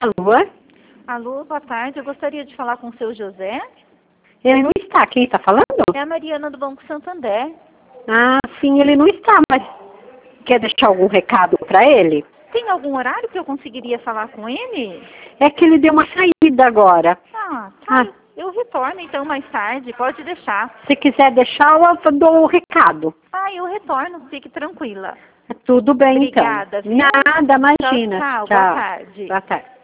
Alô? Alô, boa tarde. Eu gostaria de falar com o seu José. Ele não está. Quem está falando? É a Mariana do Banco Santander. Ah, sim, ele não está, mas quer deixar algum recado para ele? Tem algum horário que eu conseguiria falar com ele? É que ele deu uma saída agora. Ah, Ah, tá. Eu retorno então mais tarde. Pode deixar. se quiser deixar, eu dou o recado. Ah, eu retorno. Fique tranquila. Tudo bem, Obrigada, então. viu? Nada, imagina. Tchau, tchau. Boa tarde. Boa tarde.